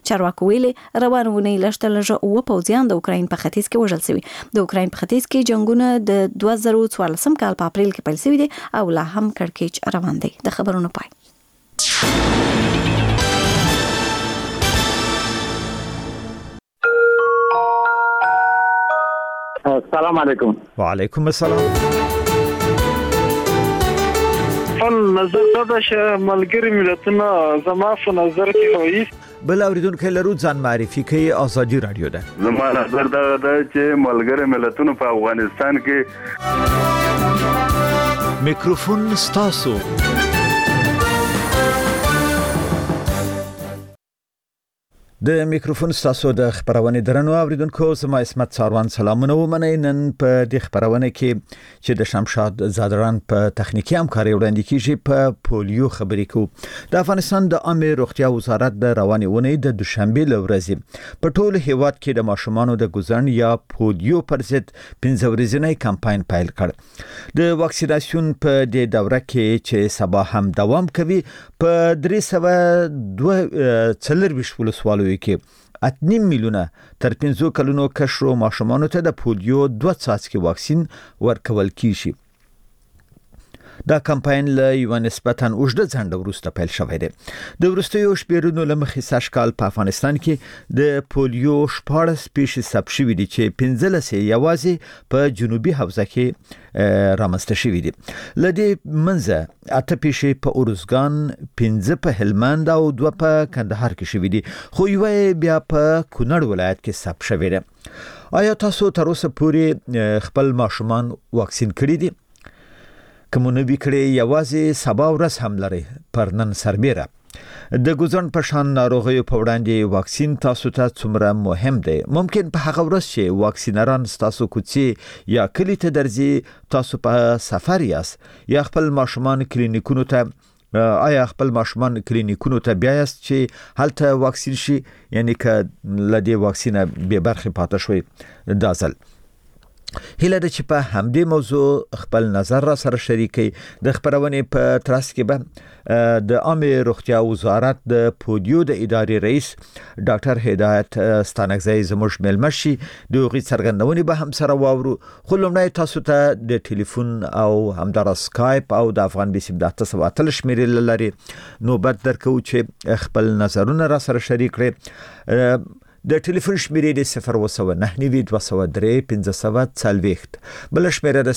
چارواکو ویلي روانه اونۍ لږ اوه پوځیان د اوکراین په ختیځ کې وژل شوي. د اوکراین په ختیځ کې جنگونه د 2014 کال په اپریل کې پیل شوي دي او لا هم کړکېچ روان دی. د خبرونو پای. السلام علیکم. وعلیکم السلام. نظر دا چې ملګری ملتونه زما په نظر کې وایي بل اوریدونکو لرو ځان معرفي کوي. آزادي رادیو ده. زما نظر دا چې ملګری ملتونه په افغانستان کې میکروفون ستاسو. د میکروفون ستاسو د خبرونه درنو اوریدونکو زما اسمت ساروان سلامونه ومنئ. نن په د خبرونه کې چې د شمشاد زادران په تخنیکی همکاري وړاندې کیږي په پولیو خبرې کو. د افغانستان د عامه روغتیا وزارت د رواني ونې د دوشنبه لورځي په ټول هیواد کې د ماشومانو د ګوزن یا پولیو پر ضد 15 ورځنی کمپاین پیل کړ. د واکسیناسیون په د دوره کې چې سبا هم دوام کوي په 322 ولسوالو کې 8 میلیونه تر 15 کلونو کشرو ماشومانو ته د پولیو 2 څاڅکي واکسین ورکول کیږي. دا کمپاین له یو نسبتاً اوږده ځنډ وروسته پیل شوی دی. د وروستیو شمیرونو له مخې سږ کال په افغانستان کې د پولیو 14 سپیشیز ثبت شوي دي چې 15 یوازې په جنوبي حوزه کې رامنځته شوي دي. له دې منځه 8 پیښې په اورزګان، 15 په هلمند او 2 په کندهار کې شوي دي، خو یو بیا په کونړ ولایت کې ثبت شوی دی. آیا تاسو تر اوسه پورې خپل ماشومان واکسین کړي دي؟ کومونه وکړي یوازې سبا ورځ هم لري پر نن سربېره. د ګوزن په شان ناروغیو په وړاندې واکسین تاسو ته څومره مهم دی؟ ممکن په هغه ورځ چې واکسینران تاسو کوڅې یا کلی ته درځي، تاسو په سفر یاست یا خپل ماشومان کلینیکونو ته آیا خپل ماشومان کلینیکونو ته بیاست چې هلته واکسین شي، یعنی که لدې واکسینه به برخه پاتې شوي دا ځل. هیله ده چې په همدې موضوع خپل نظر را سره شریکي. د خبرونې په ترڅ کې به د عامه روغتیا وزارت د پولیو د ادارې رئیس ډاکټر هدایت ستانکزی زموږ ملمه شي. د هغې څرګندونې به هم سره واورو، خو لومړی تاسو ته د ټلیفون او همدارا سکایپ او د افغان بیسیم د 883 شمیرې لري نوبت درکو چې خپل نظرونه را سره شریک کړئ. د ټلیفون شمیرې د 02922031540 بل شمیره د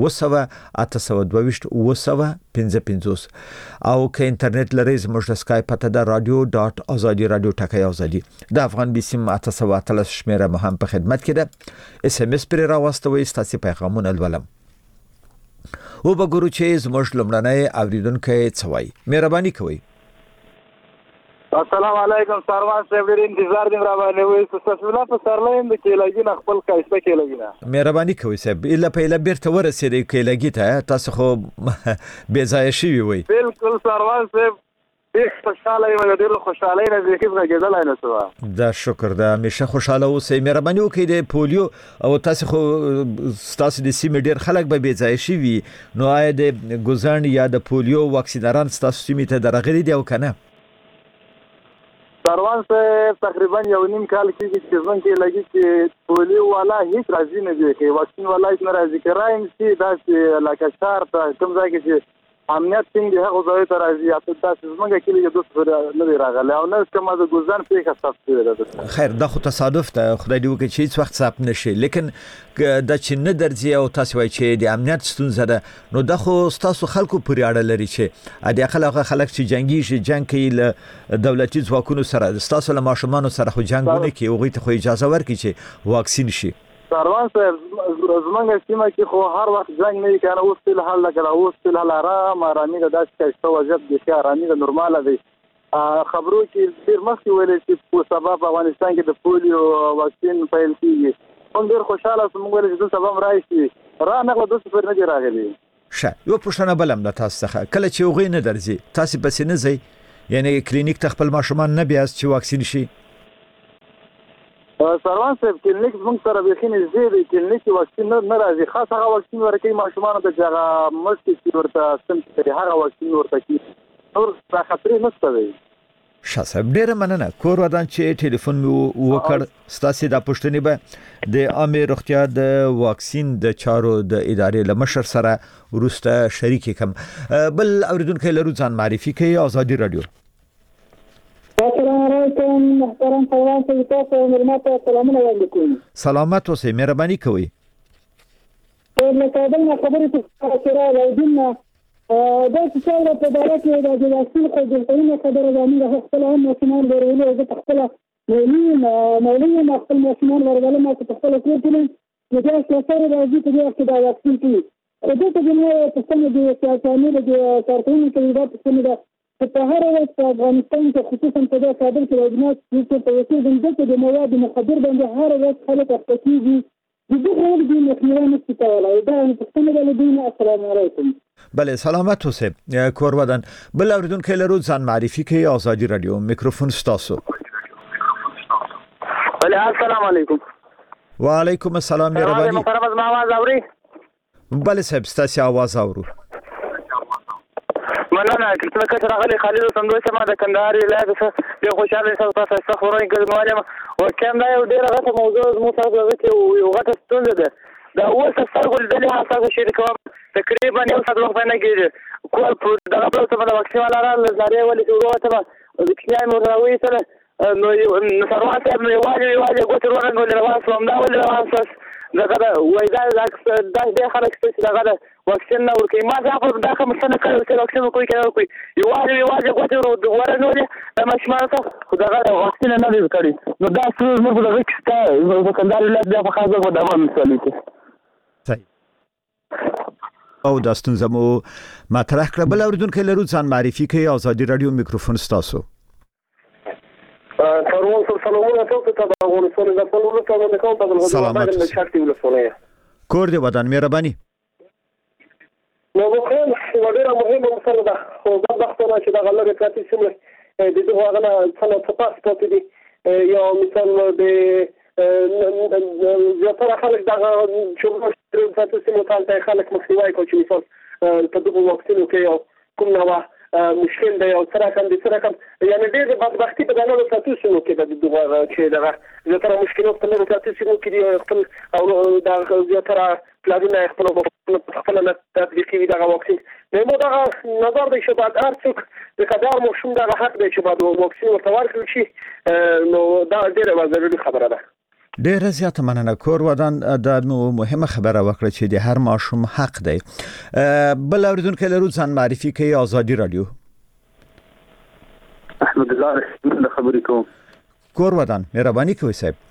080822555 او که انټرنیټ لرئ زموږ د سکایپ پته د radio.azadi.radio د افغان بیسیم 883 شمیره مو هم په خدمت کې ده. اس ام اس پر راوستوي ستاسو پیغامونه ولولم. او وګورو چې زموږ لمړنۍ اوریدونکو څه وایي. مهرباني کوئ. السلام علیکم سروان صاحب، ډېر انتظار دې را باندې وي. تاسو ویلا په سرلاین د کېلګین خپل کایسته کېلګینا. مهرباني کوئ صاحب، اله په اله بیرته ورسېدې کېلګی ته، تاسو خو بې ځای شوي وي. بالکل سروان صاحب، ډېر خوشاله یم، ډېر خوشاله یم چې کیسه کېدلای نه سوا. دا شکر ده، همیشه خوشاله اوسئ. مهرباني وکړئ د پولیو او تاسو خو تاسو د سیمې ډېر خلک به بې ځای شوي، نو آیا د ګوزن یا د پولیو واکسینران تاسو سیمې ته درغلي دي او کنه؟ سروان صاحب تقریبا 1.5 کال کې چې څنګه کې لګي چې پولیو والا هیڅ راځي نه دی، کې واکسین والا هیڅ نه راځي. کرایم چې دا چې لکه شهر ته کوم ځای کې چې امنیت څنګه هغه ځای ته راځي، اته تاسو څنګه کې لګي دوه نه دی راغلی او نه کوم د ګوزن پیښه ثبت شوې ده. خیر دا خو تصادف ده، خدای دې وکړي چې هیڅ وخت ثبت نشي، لیکن دا چې نه درځي او تاسو وایي چې د امنیت ستونزه ده، نو دا خو تاسو خلکو پورې اړه لري چې د خلک چې جنگي جنگ کوي له دولتي ځواکونو سره، تاسو له ماشومان سره خو جنگونه کوي، هغه ته خو اجازه ورکړي چې واکسین شي. سروان صاحب زمونږ سیمه کې خو هر وخت جنگ نه کنه، اوس په حال لګلا، اوس په حال آرامي ده، داسې چې وجب دي چې آرامي ده، نورماله دي. خبرو کې ډیر مخکې ویل چې په سبب افغانستان کې د پولیو واکسین پیل کیږي. موږ ډیر خوشاله سو، موږ ولې چې سبب راشي را نه غو دوه پر نه دی راغلي. ښه، یو پوښتنه بلم د تاسو څخه، کله چې وغې نه درځي تاسو پسې نه ځئ، یعنی کلینیک ته خپل ماشومان نه بیاست چې واکسین شي؟ سروان صاحب کلینیک موږ سره به خینې زیری کلینیک واکسین نه راځي، خاص هغه واکسین ورکوي ماشومان ته چې هغه مشکل ورته سم چې هغه واکسین ورته کی نور خطرې نشته وي. شاسب ډیره مننه کور ودان چې ټلیفون مو وکړ ستاسو د پښتنې به د عامه روغتیا د واکسین د چارو د ادارې لمشر سره ورسته شریک کوم بل اوریدونکو لرو ځان معرفي کوي آزادي رادیو السلام علیکم محترم خبران تاسو مرمته سلامونه ولیکم سلامت اوسئ مهرباني کوئ له کابل نه خبرې تاسو راوړم دا چې څنګه په دغه کې د واکسین خو د قانون خبره ده موږ خپل هم ماشومان ورولو او د خپل مولوی خپل ماشومان ورولو ما په خپل کې کړل نو دا څه سره راځي چې دا واکسین کې خو د دې نه په څنګه د سیاستونو د کارتونو کې دا څنګه په هر وخت په افغانستان کې خصوصا په دغه کابل کې د جنات په وسیله د مواد مخدر باندې هر وخت خلک اخته دغه د مخنیوي نشته دا په څنګه د دین السلام علیکم بله سلامت اوسئ کور ودان بل اوریدونکو لرو ځان معرفي کوي آزادي رادیو میکروفون ستاسو بله السلام علیکم وعلیکم السلام مهرباني محترم ما आवाज اوري بله صاحب ستاسو आवाज اورو مننه چې راغلی خالد سندوش ما د کندهار ولایت څخه یو خوشاله سره تاسو خبرونه کوم او کوم دا یو ډیر غټه موضوع مو تاسو ته یو غټه ستونزه ده دا اوس تاسو ولې د تاسو شریکوم تقریبا یو څه وخت نه کېږي کول پر دغه په څه د واکسین ولا لاره ولې ورته د کیای مروي سره نو سروات نو یوازې ګوتر ورنګول راوځم دا ولې راوځم دغه وای دا د خلک چې دغه واکسین نه ورکې ما ځکه دا کوم څه نه کوي چې واکسین کوي کنه کوي یوازې ګوتر ورنګول د مشمارته خدای واکسین نه دی کړی نو دا څه موږ دغه کې د کندهار ولایت د خاصه په دغه مثال کې او دا ستونزه مو مطرح کړه بل اوریدونکو لرو ځان معرفي کوي آزادي رادیو میکروفون ستاسو تروان سلامونه تاسو ته د افغانستان د ټولو ته د کوم په سلامت د شرطي ولسونه کور دی ودان مهرباني نو وکړم چې ډیره مهمه مسله ده خو دا وختونه چې د غلغه کاتي سیمه د دې هغه څنګه په پاسپورت دي یو مثال د زیاتره خلک دغه چې تاسو سیمه ته خلک مخنیوي کوي چې مثال په دغه واکسینو کې کوم نوع مشکل دی او سره کوم یعنی ډېر بدبختی په دغه تاسو سیمه کې د دغه چې دغه زیاتره مشکلات په دغه تاسو سیمه کې خپل او د زیاتره پلانونه خپل نه تطبیقي دغه واکسین نو دغه نظر دی چې بعد ارڅوک د قدر مشوم دغه حق دی چې بعد واکسین ورته ورکړي شي نو دا ډېره ضروري خبره ده ډیره زیاته مننه کور ودان د مهمه خبره وکړه چې د هر ماشوم حق دی بل اوریدونکو لرو ځان معرفي کوي آزادي رادیو احمد الله رحمت خبرې کوم کور ودان مهرباني کوئ صاحب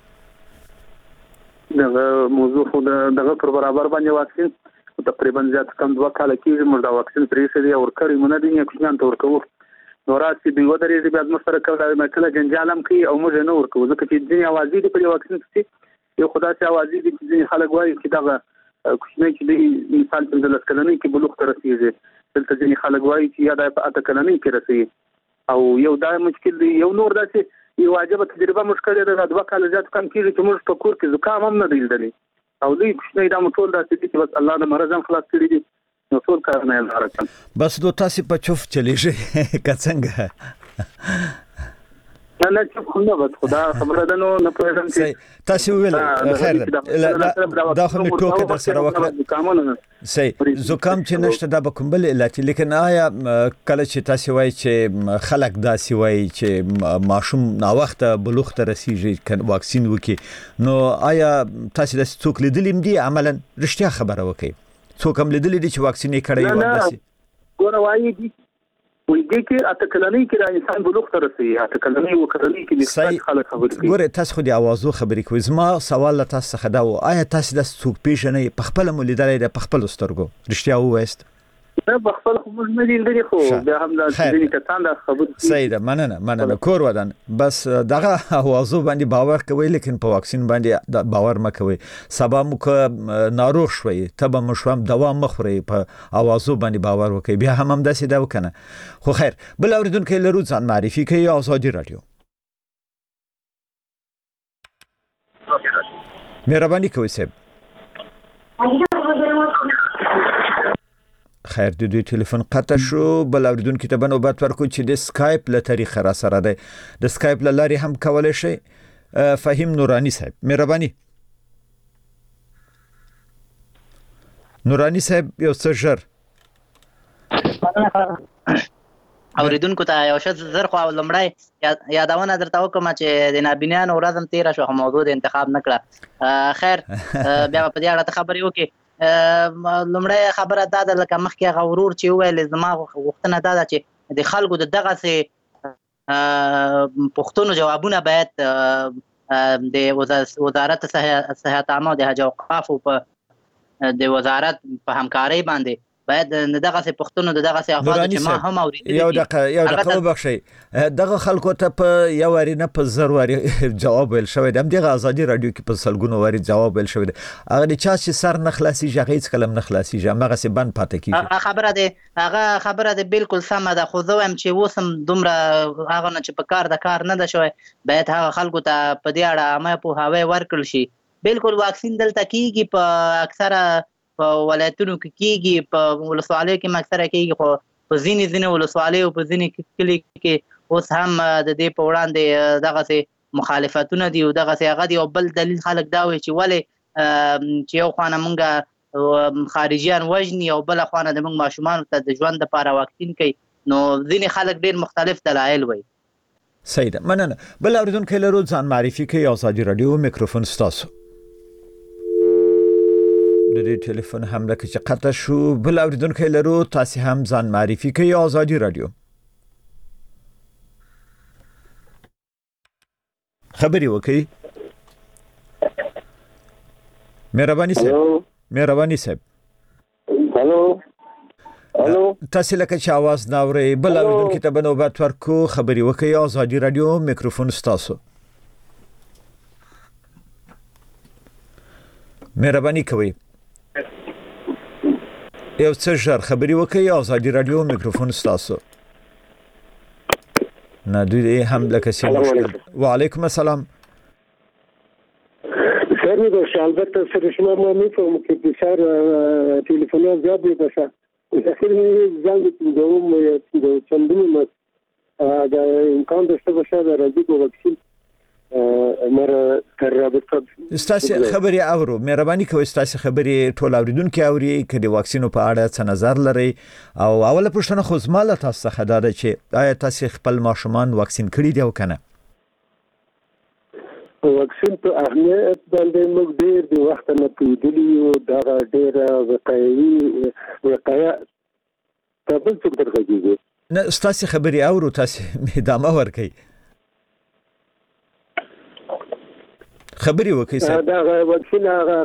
دغه موضوع خو دغه پر برابر باندې واکسین تقریبا زیات کم 2 کال کېږي موږ دا واکسین پرې شوی او ورکړی مونږ نه دي کوم ته ورکو نو راځي دوی ودرې دې بعد مستر کله کله جنجالم کوي او موږ نه ورکو ځکه چې ځینې اوازې دي په واکسین کې یو خدای سي اوازې دي چې خلک وایي چې دغه کوچنی چې د انسان په ځل کلنۍ کې بلوغ ته رسیږي دلته ځینې خلک وایي چې یا د اته کلنۍ کې رسیږي او یو دا مشکل دی یو نور داسې یو واجب تجربه مشکل ده د 2 کال زیات کم کېږي چې موږ په کور کې زکام هم نه دی لیدلی او دوی کوچنی دا مټول داسې دي چې بس الله د مرزم خلاص کړی دي نو ټول کارونه یې لاره بس دو تاسو په چوف چلیږي کڅنګ نه چې کومه بس خدا خبره ده نو نه پوهیږم چې تاسو ویل خیر دا خو می ټوکه در سره وکړه صحیح زکام چې نشته دا به کوم بل علت لیکن آیا کله چې تاسو وایي چې خلک داسې وایي چې ماشوم نا وخت بلوغ ته رسیږي واکسین وکي نو آیا تاسو د څوک لیدلیم دي عملاً رښتیا خبره وکي څوک هم لیدلی دي چې واکسین یې کړی و داسې ګوره وایي دي وې دې کې اته کلنۍ کې د انسان بلوغ ته رسېږي اته کلنۍ او کلنۍ کې د خلک خبرې کوي ګوره تاسو خو د اوازو خبرې کوي زما سوال تاسو څخه دا و آیا تاسو د څوک پیژنې په خپل مولیدلې د خپل سترګو رښتیا وایست نه په خپل خو موږ نه لیدلې خو بیا هم د دې کتان د خبرې صحیح ده مننه کور ودان بس دغه اوازو باندې باور کوي لیکن په واکسین باندې باور مکوي سبا مو که ناروغ شوي تبه مشوم دوا مخوري په اوازو باندې باور وکي بیا هم داسې دا وکنه خو خیر بل اوریدونکو لرو ځان معرفي کوي آزادي رادیو مهرباني کوئ صاحب خیر د دوی ټلیفون قطع شو. بل اوریدونکو ته بنوبت ورکو چې د سکایپ له طریقه را سره ده. د سکایپ له لارې هم کولای شي. فهیم نورانی صاحب مهرباني. نورانی صاحب یو څه ژر اوریدونکو ته یو شت زر خو لمړی یادونه درته وکم چې د نابینانو ورځم 13 شو موضوع د انتخاب نکړه. خیر بیا په دې اړه خبرې وکي. لمړی خبره دا ده لکه مخکې غورور چې ویل زما وختونه دا ده چې د خلکو د دغه سي پښتون جوابونه باید د وزارت صحت عامه او د حج اوقاف په د وزارت په همکارۍ باندې باید دغه سي پښتون دغه سي افاض چې ما هم اوریدل یو دغه وبخشي دغه خلکو ته په یو وری نه په زر وری جواب ویل شوی د دغه ازادي رادیو کې په سلګونو وری جواب ویل شوی هغه د چا چې سر نخلاصي ژغیز کلم نخلاصي هغه سي بند پاتې کیږي هغه خبره ده بالکل سم ده. خو زه هم چې وسم دومره هغه نه چې په کار نه ده شوی باید هغه خلکو ته په دې اړه ما په هواي ورکړل شي. بالکل واکسین دلته کیږي په اکثره په ولایتونو کې کیږي په ولسوالیو کې اکثره کیږي خو په ځینې ولسوالیو په ځینې کلی کې اوس هم د دې په وړاندې دغه سي مخالفتونه دي او دغه سي هغه دی. او بل دلیل خلک دا وایي چې ولې چې یو خوانه مونږه خارجيان وژني او بل خوانه د مونږ ماشومان ته د ژوند لپاره واکسین کوي. نو ځینې خلک ډیر مختلف دلایل وایي. صحیح ده مننه. بل اوریدونکو لرو ځان معرفي کوي. ازادي رادیو میکروفون ستاسو. د دې ټلیفون هم لکه چې قطع شو. بل اوریدونکو لرو تاسو هم ځان معرفي کوي. ازادي رادیو خبري وکي. مهرباني صاحب هالو تاسو لکه چې आवाज ناوري. بل اوریدونکو ته بنوبت ورکو. خبري وکي. ازادي رادیو میکروفون ستاسو. مهرباني کوي یو څه ژر خبري وکي. ازادي رادیو میکروفون ستاسو. نه دوی هم لکه سي مشکل. وعلیکم السلام. سر د شالبت سره شما مو میفهم چې د سر ټلیفون زیات دی بس اخر ځان دوم د چندونو دا امکان دشته باشه د راځي واکسین مره تر رابطه استاسي خبري اورو. مهرباني کوئ استاسي خبري ټول اوریدونکو اوري کدي واکسینو په اړه څه نظر لري او اوله پوښتنه خو زماله تاسو څخه دا ده چې آیا تاسو خپل ماشومان واکسین کړی دی او کنه؟ واکسین په اهمیت باندې موږ ډېر د وخت نه پیډلی او دا ډېر وقایع تبل څه درغږیږي. نه استاسي خبري اورو تاسو ادامه ورکړئ. خبري وکي صاحب. دا واکسین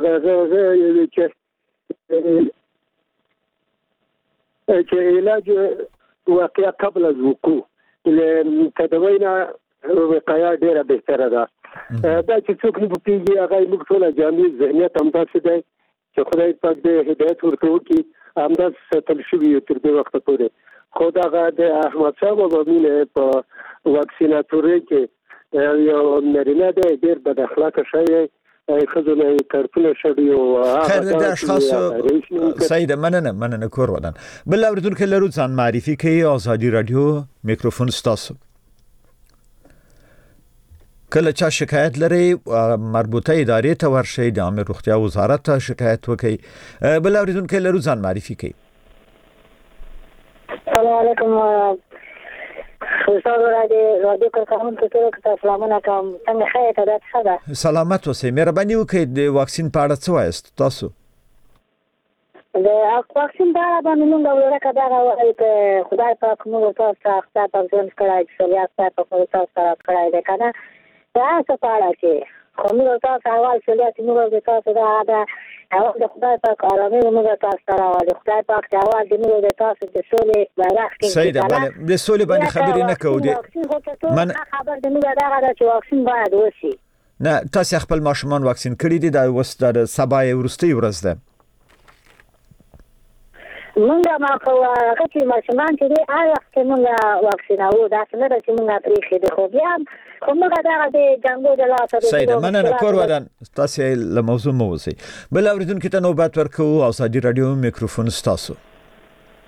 چې علاج واقعا قبل الوقوع لتدوينا وقايه ډیره بهتره ده. دا چې څوک نه پوهیږي هغه موږ ټول جامع ذهنیت هم تاسو دی چې خدای پاک دې هدایت ورکړي چې همداس ستل شوی تر دې وخت پورې. خو دا د احمد شاه بابا مینه په واکسیناتوري کې یو نارینه دی ډېر بد اخلاقه شوی خزونه کارتونه شوی او خیر د اشخاص سید مننه کور ودان. بل اوریدونکو لرو ځان معرفي کوي. ازادي رادیو میکروفون ستاسو. کله چا شکایت لري مربوطه ادارې ته ورشي د عامه روغتیا وزارت ته شکایت وکړي. بل اوریدونکو لرو ځان معرفي کوي. السلام علیکم. رادیو کارکونکو ته سلامونه کوم. څنګه خیر ته ده؟ سلامت اوسئ. مهرباني وکړئ د واکسین په اړه څه وایست تاسو؟ د واکسین په اړه باندې موږ ورکه دا وایي چې خدای پاک موږ تاسو ته خپل پرځون کړای چې یا تاسو سره کړای دی کنه. دا څه په اړه چې خو موږ تاسو اول چې موږ تاسو دا اول د خدای پاک آرامي موږ تاسو سره او د خدای پاک اول د موږ تاسو د سولې بیرغ کې سید باندې د سولې باندې خبرې نه کوو دي. من خبر د موږ دا غواړي چې واکسین باید وشي. نه تاسو خپل ماشومان واکسین کړی دي دا وسته د سبا ورستي ورځ ده. موږ ما په هغه چې ماشومان چې دی هغه چې موږ واکسیناو دا څنګه چې موږ پرې خېده خو بیا کومه دا د جنگو د لاسه سید مننه کور ودان. تاسو له موضوع مو وسی. بل اوریدونکو ته نوبت ورکو. ازادي رادیو میکروفون ستاسو.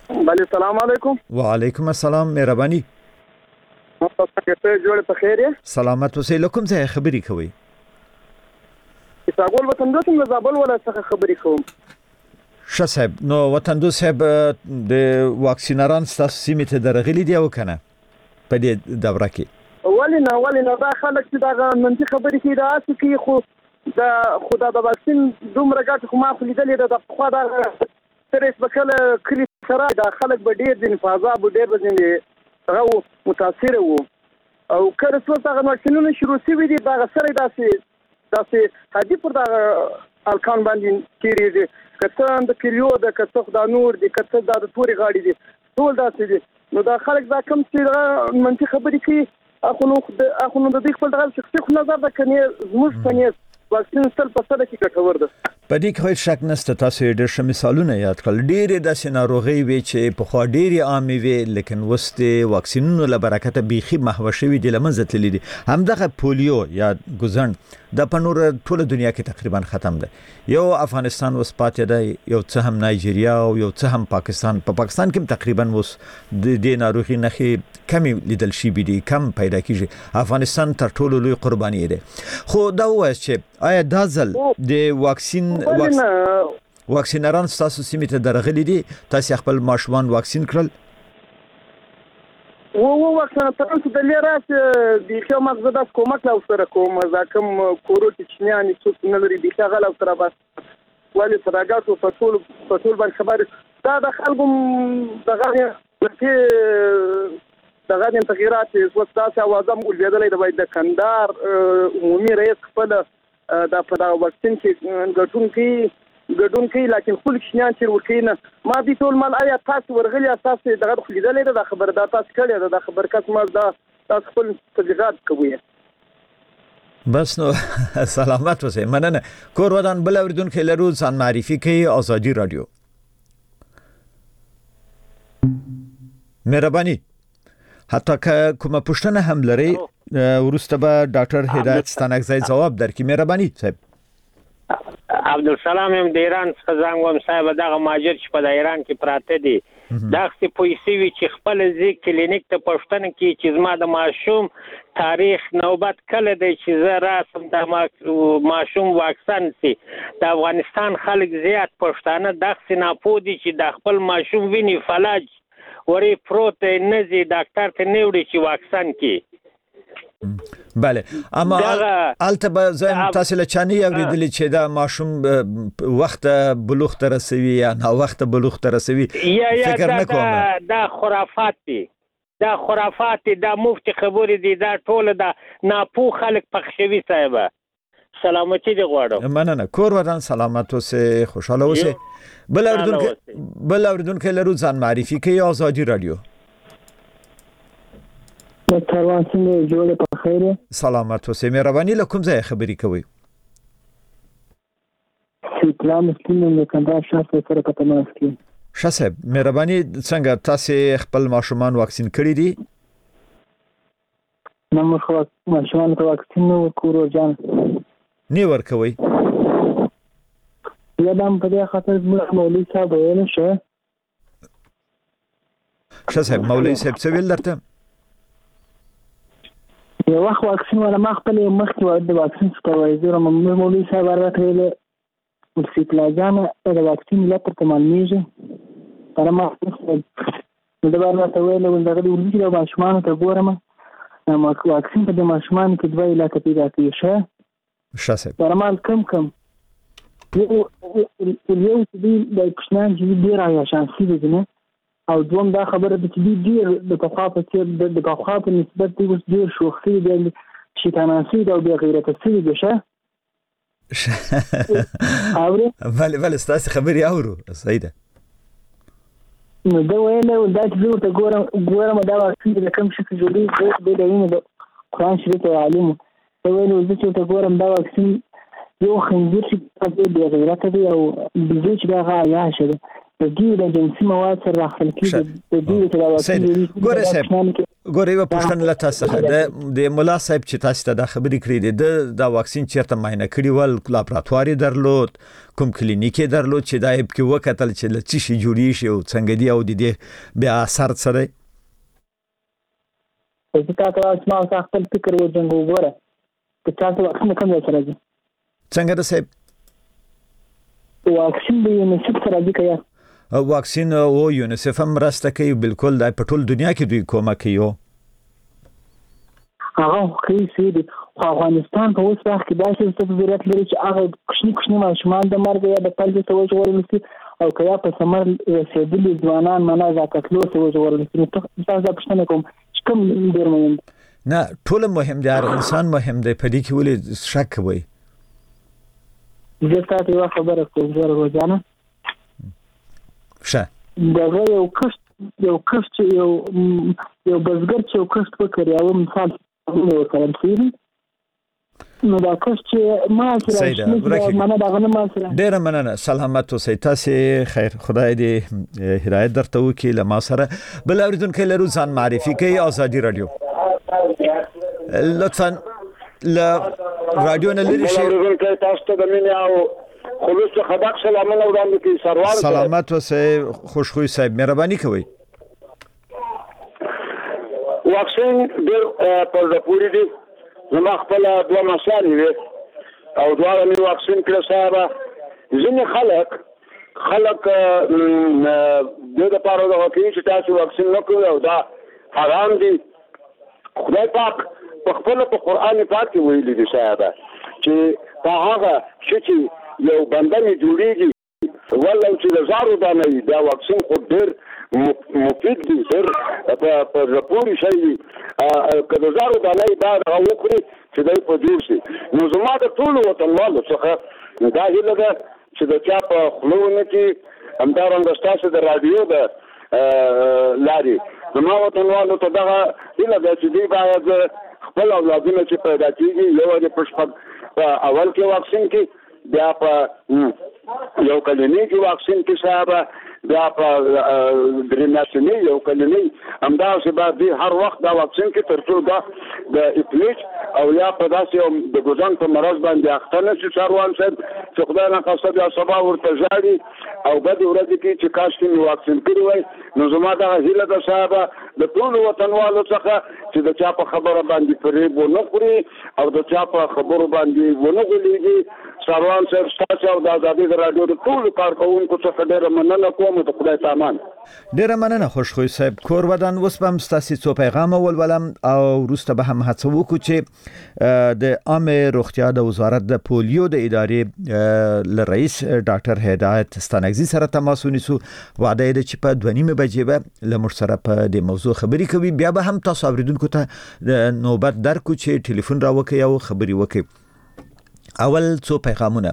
بله السلام علیکم. وعلیکم السلام. مهرباني. تاسو جوړ په خیر یې؟ سلامت اوسئ. لکم ځای خبري کوي. اساګول وطن دوه څنګه زابل ولا څه خبري کوم. ښه صاحب، نو وطن دوه صاحب د واکسینران ستاسو سیمې ته درغلي دي او کنه په دې دوره کې؟ ولې نه دا خلک چې دا منځي خبرې کوي دا څه کوي خو دا د واکسین دومره ګټه خو ما خو لیدلې ده د پخوا دا سریس به کله کلي سره دا خلک به ډېر ځینې په عذاب و ډېر به ځینې هغه متاثره وو او کله څو دغه واکسینونه شروع شوي دي دغه سره داسې حاجي پر دغه الکان باندې تېرېږي که څه د کلیو ده که څه خو دا نور دي که څه دا د تورې غاړې دي ټول داسې دي. نو دا خلک دا کوم چې منفي خبرې کوي اخو نو د دوی خپل دغه شخصي نظر ده که نه زموږ په نیت واکسین تل په سره کې ګټور ده. په دې کې هیڅ شک نشته. تاسو ډېر ښه مثالونه یاد کړل. ډېرې داسې ناروغۍ وي چې پخوا ډېرې عامې وي لیکن اوس د واکسینونو له برکته بیخي محو شوي دي، له منځه تللي دي. همدغه پولیو یا ګوزڼ دا په نور ټوله دنیا کې تقریبا ختم ده. یو افغانستان اوس پاتې ده، یو څه هم نایجیریا او یو څه هم پاکستان. په پاکستان کې تقریبا اوس د دې ناروغي نښې کمې لیدل شوي دي، کم پیدا کیږي. افغانستان تر ټولو لوی قرباني ده. خو دا وایي چې آیا دا ځل د واکسینران ستاسو سیمې ته درغلي دي؟ تاسو خپل ماشومان واکسین کړل؟ واکسین تاسو د لیرات د خو مغزه د کومک لا سره کوم ځکه کورو کې چنياني څوک نه لري د شغل او سره بس ولې سراغاتو په ټول باندې خبر دا د خلکو دغه تغیرات اوس تاسو اوازم ولېدلې د باید د کندهار عمومي رئیس خپل دا په دا واکسین کې ګډون کوي لیکن خپل شنیان چې ورکینه ما دي ټول مال آیا تاسو ورغلي اساس دغه خلیدلې د خبر دا تاسو کړی د خبر کس ما دا تاسو خپل تجربات کوي. بس نو سلامت اوسئ. مننه. کور ودان بل اوریدونکو لرو ځان معرفي کوي. آزادي رادیو. مهرباني. حتی که کومه پوښتنه هم لري ورسته به ډاکټر هدایت ستانکزی جواب درکړي. مهرباني صاحب. عبدالسلام هم د ایران څخه زنګ وم صاحب دغه ماجر چې په ایران کې پراته دي دا څه پولیسي چې خپل ځای کلینیک ته پښتنه کې چې زما د ماشوم تاریخ نوبت کله دی چې زه راسم د ماشوم واکسن سي. د افغانستان خلک زیات پښتانه دغه نه پودي چې د خپل ماشوم ویني فلج وری پروت نزي ډاکټر ته نیوړي چې واکسن کی. بله اما البته زم تاسو له چاني اوریدلی چې دا ماشوم وخت بلوغ ته رسوي یا نه وخت بلوغ ته رسوي فکر نه کوم. دا خرافات دي دا مفت خبرې دي دا ټول دا ناپوه خلک پخښوي صاحب. سلامتی دی غواړم. مننه. کور ودان سلامت اوسئ، خوشاله اوسئ. بل اوریدونکو لرو ځان معرفي کوي. آزادي رادیو. تروان څنګه جوړه په خیر؟ سلامت اوسئ. مهرباني له کوم ځای خبري کوي؟ اسلام ستنه کندهار شاته سره په تماس کې. شاسب مهرباني څنګه تاسو خپل ماشومان واکسین کړی دي؟ نو خو ماشومان ته واکسین نو کورو جان نه ورکوي. یا دام په دې خاطر مولوی صاحب ویل شه. شاسب مولوی صاحب څه ویل درته؟ یو وخت واکسین ولا ما خپل مخکې د واکسین سپروایزر مولوی صاحب راته ویل چې پلاجان د واکسین لپاره تمامېږي پر ما نو دا ورته ویل نو دغه ولې د ماشومان ته ګورم نو واکسین په د ماشومان کې دوه علاقې پیدا کیږي شه شاسب پرمال کم یو چې د پښنان چې ډیر آیا شانسي دي نه او دوم دا خبره د چې ډیر د تخاف چې د تخاف نسبت دی اوس ډیر شوخي دی شیطانانسي دا به غیرت څه دي شه بله ستاسو خبري اورو سیده. نو دا ویل دا چې زه ته ګورم دا واکسین د کوم شي جوړي د دینه د قرآن شریف عالم دا ویل زه چې ته ګورم دا واکسین یو خنجر چې د غیرت دی او د دې چې دا غایا شه د دې د جنسي مواد سره راخل کېږي د دې چې دا واکسین ګوره صاحب ګورې و پښتنه لته څخه د مولا صاحب چې تاسو ته د خبرې کړې دي د واکسین چیرته معاینه کړی ول لابراتواري درلود کوم کلینیکي درلود چې دا یې کې وکتل چې لچې شي جوړی شي او څنګه دی او د دې بیا اثر سره چې تاسو اسماء خپل فکر وځنګو وګوره چې تاسو واکسین کوم سره دي څنګه ده صاحب واکسین د یونیسف سره دي کیا واکسین او یونیسف هم راسته کوي بالکل د په ټول دنیا کې دوی کومه کوي هغه کوي چې افغانستان په اوس وخت کې داسې څه ضرورت لري چې هغه کوچني ماشومان د مرګ یا د پلځ ته وژغورل او کیا په سمر رسیدلي ځوانان منه ځکه څه وژغورل شي تاسو د پښتنه کوم چې کوم ډیر مهم نه ټول مهم دي انسان مهم دی په دې کې ولې شک وي زه تاسو یو خبره کوم ورځانه شه دا یو کښت یو بزګر چې یو کښت وکړي او مثال ورکړم سیری نو دا کښت چې ما سره منه دا غنه ما سره ډیر مننه سلامت اوسئ تاسو خیر خدای دې هدایت درته وکړي له ما سره بل اوریدونکو لرو ځان معرفي کوي ازادي رادیو لطفا ل رادیو نه لري شي تاسو ته د مینه او خلوص خدای سلامونه وړاندې کوي سروان سلامت اوسئ خوشخوي صاحب مهرباني کوئ واکسین ډېر پر د پوری دي زما خپل دوه مسالې وي او دواړه مې واکسین کړه صاحب ځینې خلک د لپاره د واکسین چې تاسو واکسین نه کوئ او دا حرام دي خدای پاک په خپل په قران پاک کې ویلي دي صاحب چې په هغه چې یو بنده می جوړیږي ولو چې زارو دانه دا واکسین خو ډېر مفید دي په رپوري شي کله زارو دانه دا وکړي چې دای په جوړ شي نو زما د ټول وطنوالو څخه دا هیله ده چې د چا په خلونه کې همدارنګه تاسو د رادیو د لاري زما وطنوالو ته دا هیله ده چې دی باید خپل اولادونه چې پیدا کیږي یو د پښتون په اول کې واکسین کې بیا په یو کلینیکي واکسین کې صاحب بیا په درېماسنی یو کلینی همدا چې باید هر وخت دا واکسین کې ترڅو دا د اپلیچ او یا په داسې د ګوزن په مرض باندې اخته نه شي سروان صاحب چې خدای نه قصد یا سبا ورته ژاړي او بد ورځ کې چې کاش کې واکسین کړی وای نو زما دا هیله ده صاحب د ټول وطنوالو څخه چې د چا په خبره باندې فریب ونه خوري او د چا په خبرو باندې ونه غولېږي سروان صاحب تاسو او د آزادي رادیو د ټول کارکونکو څخه ډېر مننه کوم ته خدای تامان ډېر مننه خوشخوي صاحب کور ودان اوس هم تاسو څو پیغام ولولم او روسته به هم هڅه وکړو چې د عامه روغتیا د وزارت د پولیو د ادارې ل رئیس ډاکټر هدایت ستانګزي سره تماس ونیسو وعده ده چې په 2:30 بجې به له موږ سره په دې موضوع خبرې کوي بیا به هم تاسو اوریدونکو ته نوبت درکو چې ټلیفون راوکي او خبرې وکي اول څو پیغامونه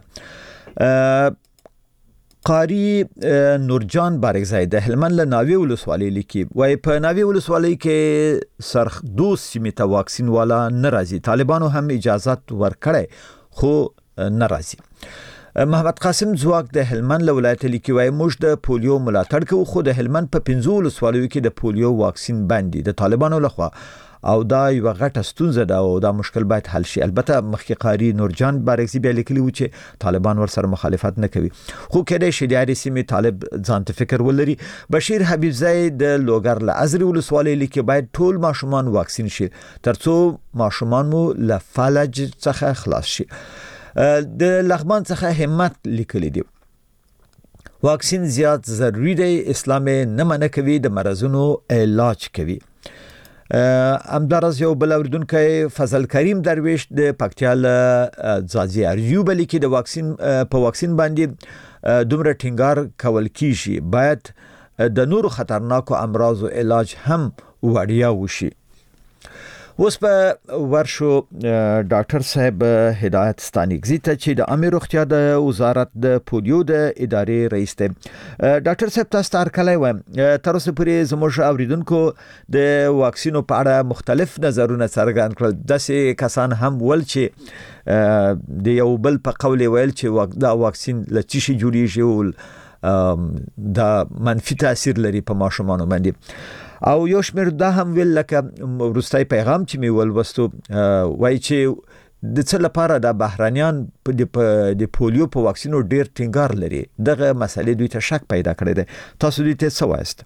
قاری نورجان بارگزای د هلمند له ناوی ولسوالۍ لیکي وای په ناوی ولسوالۍ کې سرخ دوس سیمه ته واکسین والا ناراضي طالبانو هم اجازه ورکړي خو ناراضي محمد قاسم زواک د هلمند له ولایت لیکي وای موږ د پولیو ملاتړ کوو خو د هلمند په 15 ولسوالیو کې د پولیو واکسین باندې د طالبانو لخوا او دا یو غټه ستونزه ده او دا مشکل باید حل شي البته مخکې قاری نورجان بارگزی بیا لیکلی و چې طالبان ور سره مخالفت نه کوي خو کېدای شي د سیمې طالب ځان ته فکر ولري بشیر حبیب زئی د لوګر له ازری ولسوالۍ لیکي باید ټول ماشومان واکسین شي ترڅو ماشومان مو له فلج څخه خلاص شي د لغمان څخه همت لیکلی دی واکسین زیات ضروری دی اسلام نه منع کوي د مرزونو علاج کوي امدارز یو بل اوریدونکو فضل کریم درویش د پکتیال ځاځي اریوب لیکي د واکسین په واکسین باندې دومره ټینګار کول کیږي باید د نورو خطرناکو امراض او علاج هم وړیا وشي اوس په ورشو ډاکټر صاحب هدایت ستانګزي ته چې د عامه روغتیا د وزارت د پولیو د ادارې رئیس دی ډاکټر صاحب تاسو تارکلای و تر اوسه پورې زموږ اوریدونکو د واکسینو په اړه مختلف نظرونه څرګند کړل داسې کسان هم ول چې د یو بل په قول ویل چې دا واکسین لچې شي جوړیږي دا منفي تاثیر لري په ماشومانو باندې او یو شمیر دا هم ویل لکه وروستي پیغام چې می ولوستو وای چې د څه لپاره د بهرانيان د پولیو په واکسینو ډیر ټینګار لري دغه مسلې دوی ته شک پیدا کړی دی تاسو دوی ته څه وایست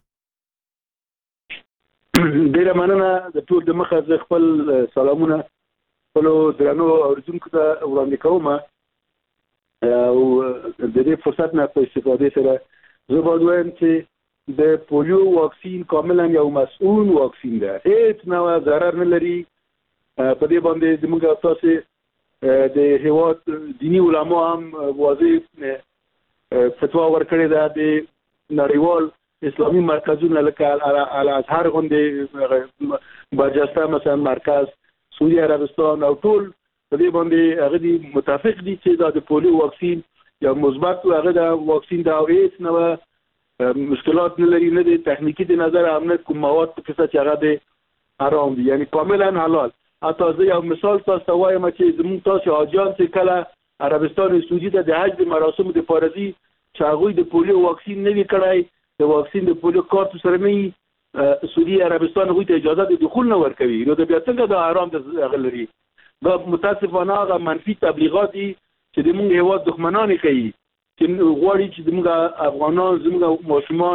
ډیر مننه د ټول د مخه ز خپل سلامونه خپل درنو اوریدونکو ته وړاندې کوم او د دې فرصت نه په استفاده سره زه به وایم چې د پولیو واکسین کاملا یو مسؤل واکسین ده هیڅ نوع ضرر نه لري په دې باندې موږ تاسو د هیواد دینی علما هم واضح فتوا ورکړې ده د نړیوال اسلامي مرکزونه لکه الازهر غونډې برجسته مثلا مرکز سعودي عربستان او ټول په دې باندې هغه دي متفق دي چې دا د پولیو واکسین یا مثبت هغه د واکسین دا هیڅ نوع مشکلات نه لري نه د تخنیکی د نظر امنیت کوم مواد په څه چې هغه د آرام دي یعنی کاملا حلال اته زه یو مثال تاسو وایم چې زموږ تاسو حاجیان چې کله عربستان سعودي ته د حج د مراسم د پارزي چې هغه د پولیو واکسین نه وی کړای د واکسین د پولیو کارت سره نه سعودي عربستان غوښته اجازه د دخول نه ورکوي نو د بیا څنګه د آرام د غلري دا متاسفانه هغه منفي تبلیغات دي چې د موږ هیواد دښمنان کوي چې غواړي چې موږ افغانان زموږ ماشومان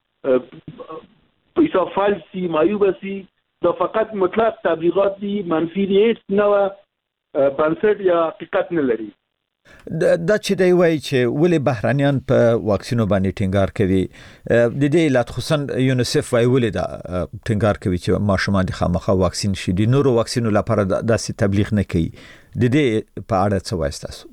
پیسې فالسي معیوب سي دا فقط مطلق تبلیغات دي منفي دي هیڅ نوع بنسټ یا حقیقت نه لري دا چې دی وایي چې ولې بهرانيان په واکسینو باندې ټینګار کوي د دې علت خصوصا یونیسف وايي ولې دا ټینګار کوي چې ماشومان د خامخا واکسین شي د نورو واکسینو لپاره داسې تبلیغ نه کوي د دې په اړه څه وایي تاسو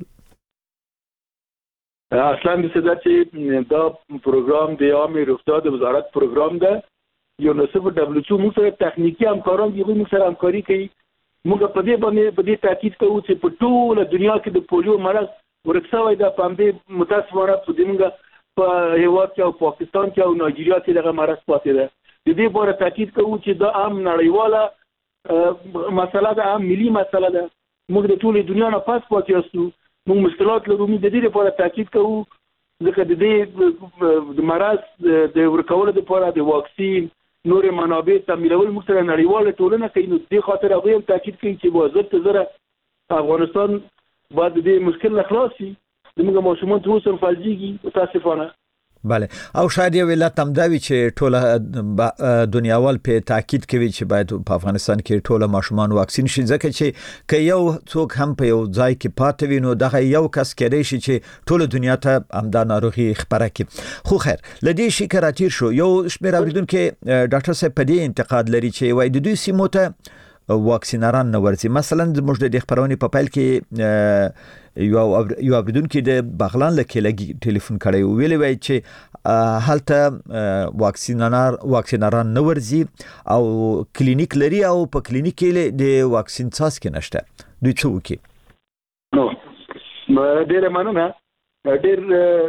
اصلا د څه چې دا پروګرام د عامه روغتیا د وزارت پروګرام ده یونیسف او دبليو موږ سره تخنیکی همکاران دي موږ سره همکاري کوي موږ په دې باندې تاکید کوو چې په ټوله دنیا کې د پولیو مرض ورکسوي د پامبې متاسفانه په دې په هیواد کې او پاکستان کې او نایجیریا کې دغه مرض پاتې ده د دې لپاره تاکید کوو چې دا عام نړیواله مسله ده عام ملي مسله ده موږ د ټوله دنیا نه پاس پاتې یو موږ مشکلات لرو د دې لپاره تاکید کوو ځکه د دې مرض د ورکولو لپاره د واکسین نور منابع تمویلول موږ سره نړیواله ټولنه کوي نو دې خاطر هغه هم تاکید کوي چې وزارت زره افغانستان باید دې مشکل نه خلاص شي موږ ماشومان ته اوسم فلجيږي متاسفانه بله او شاید یو علت هم دا وي چې ټوله دنیاوال په تاکید کوي چې باید په افغانستان کې ټوله ماشومان واکسین شي ځکه چې که یو څوک هم په یو ځای کې پاتې وي نو دغه یو کس کېدای شي چې ټوله دنیا ته همدا ناروغي خپره کړي خو خیر لدې شي کراتیر شو یو شمېر اوریدونکو ډاکټر صاحب په دې انتقاد لري چې وایي د دوی سیمو ته واکسینران نه ورځي مثلا زموږ د خبرونې په پیل کې یو اوریدونکو د بغلان لکهلګي ټلیفون کړی ویلي وای چې هلته واکسینران نه ورځي او کلینیک لري او په کلینیک کې د واکسین څاڅکي نشته دوی څه وکړي نو ډېر مننه ډېر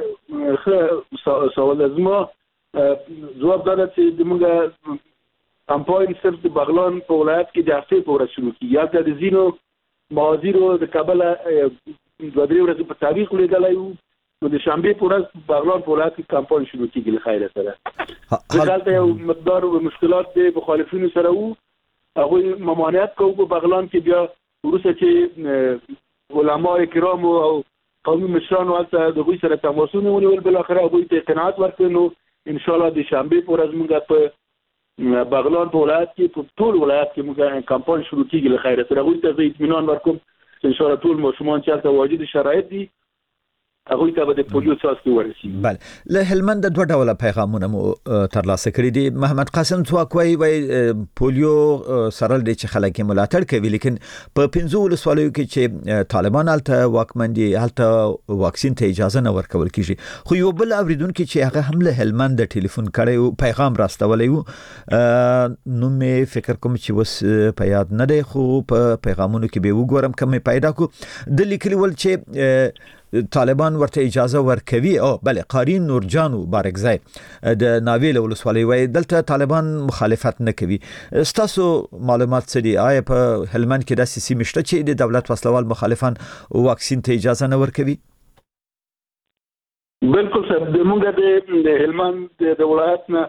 سوال زما جواب دا چې موږ کمپاین صرف د بغلان په ولایت کې د هفته پورې شروع کی یا د زینو موازیرو د کابل د درې ورځې په تاریخ لیدلای وو نو د شنبه پورې بغلان په ولایت کې کمپاین شروع کیږي له خیره سره دلته یو مقدار مشکلات د مخالفینو سره وو هغه ممانعت کوي په بغلان کې بیا ورسره چې علما کرام او قومي مشران ورته د غوي سره تماسونه ونیول بل اخر هغه ته قناعت ورکړو ان شاء الله د شنبه پورې موږ په بغلان په ولایت کې په ټول ولایت کې موږ کمپاین شروع کیږي له خیره سره غوښته زه اطمینان ورکوم چې ان شاء الله ټول ماشومان چې تاسو واجد شرایط دي هغه ته به د پولیو څاڅکي ورسي بله له هلمند دوه ډوله پیغامونه مو ترلاسه کړي دي محمد قاسم څوک وای پولیو سره د چې خلک ملاتړ کوي لیکن په 15 ولسوالیو کې چې طالبان الته واکمندي الته واکسین ته اجازه نه ورکول کیږي خو یو بل اوریدونکو چې هغه هم له هلمند ټلیفون کړي پیغام راستولی نو مې فکر کوم چې وس په یاد نه دی خو په پیغامونو کې به وګورم کوم پیدا کو د لیکلي ول چې طالبان ورته اجازه ورکوي او بله قاری نورجانو بارکزای د ناویل ولسوالۍ وای دلته طالبان مخالفت نه کوي تاسو معلومات څه دي آیا په هلمند کې داسې سیمه شته چې د دولت وسلوال مخالفان واکسین ته اجازه نه ورکوي بالکل صاحب موږ د هلمند د ولایت نه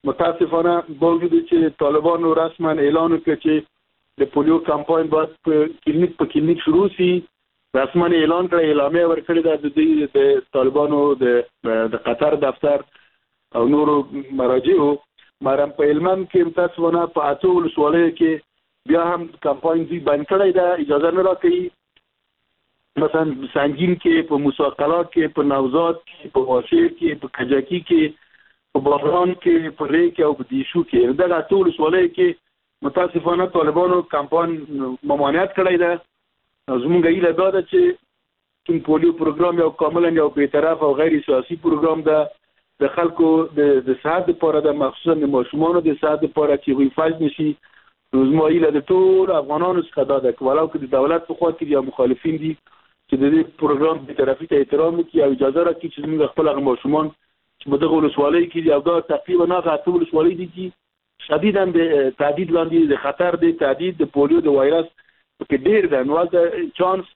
متاسفانه باوجود چې طالبانو رسما اعلان وکړ چې د پولیو کمپاین باید په کلینیک شروع شي. رسما اعلان کړی، اعلامیه ورکړې ده د طالبانو د قطر دفتر او نورو مراجعو. مرام په هلمند کې متاسفانه په 8 ولسوالیو کې بیا هم کمپاین دی بند کړی ده، اجازه نه راکوي. مثلا سنگین کې، په موسی قلعه کې، په نوزاد کې، په واشیر کې، په کجکی کې، په بغران کې، په ری کې او په دیشو کې. دغه 8 ولسوالیو کې متاسفانه طالبانو کمپاین ممانعت کړی ده. زموږ ایله دا ده چې کوم پولیو پروګرام یو کاملا یو بی‌طرف او غیر سیاسي پروګرام ده د خلکو د صحت لپاره، د مخصوصا د ماشومانو د صحت لپاره چې وی فاز نشي. زموږ ایله د ټول افغانانو څخه دا ده ولو که د دولت په خوا کې یا مخالفین دي چې د دې پروګرام بی‌طرفي ته احترام وکړي او اجازه راکړي چې موږ خپل ماشومان چې په دغه ولسوالۍ کې او دا تقریبا هغه 8 ولسوالۍ دي چې شدیداً د تهدید لاندې د خطر د تهدید د پولیو د وایرس کې ډېر ده. نو د چانس